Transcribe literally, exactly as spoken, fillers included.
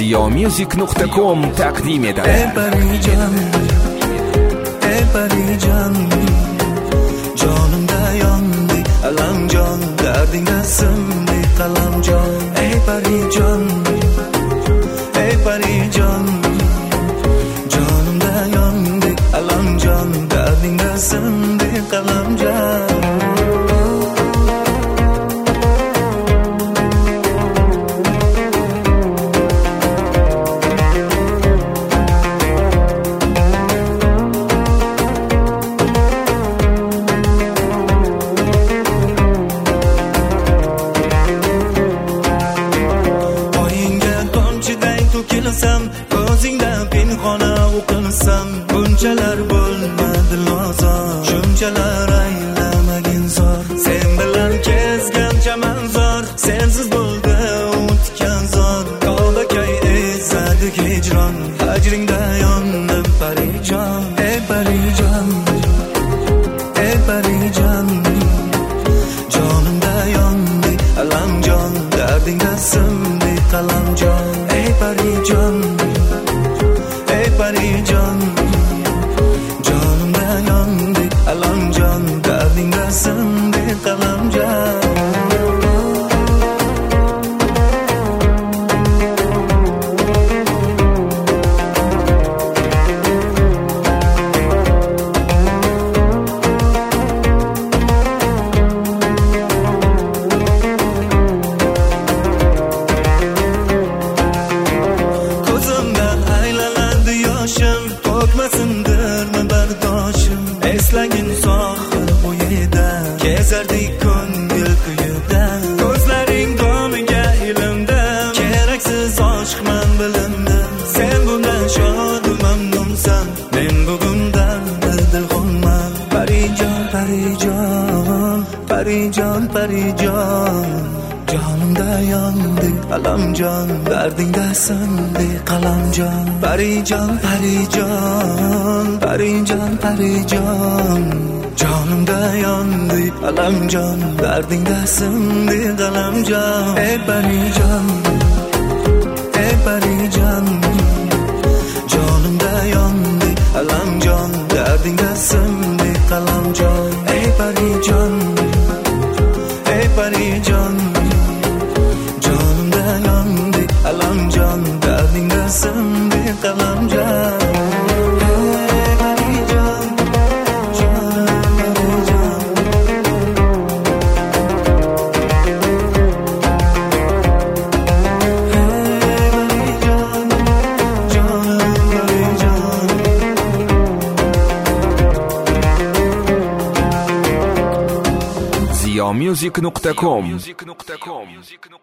ziyomusic nuqta com taqdim etadi. Ey parijon, ey parijon, jonimda yondi alamjon, dardingda sindi qalamjon. Ey parijon, ey parijon, jonimda yondi alamjon, dardingda sindi qalamjon. Ko'zingda pinhona o'qinsam, bunchalar bo'lmadi lozim, shunchalar aylamagin zor. Sen bilan kezgan chamanzor, sensiz bo'ldi o'tgan zor. Qolbakay ezadi hijron, hajringda yondim parijon. Ey parijon, ey parijon, jonimda yondi alamjon, dardingda sindi qalamjon. Ey parijon, ey parijon, jonimda yondi alamjon, dardingda sindi qalamjon. To'kmasindirmi bardoshim, eslagin sohil bo'yida, kezardik ko'ngil kuyida. Ko'zlaring domiga ilindim, keraksiz oshqman bilindim. Sen bundan shodu mamnunsan, men bugundan dilxonman. Parijon, parijon, parijon, parijon, jonimda yondi alamjon, dardingda sindi qalamjon. Parijon, parijon, parijon, parijon, jonimda yondi alamjon, dardingda sindi qalamjon. Ey parijon, ey parijon, jonimda yondi alamjon, dardingda sindi qalamjon. Ey parijon, ey parijon, jonimda yondi alamjon, dardingda sindi qalamjon. Ey parijon, jonim parijon, ey parijon, jonim parijon. ziyomusic nuqta com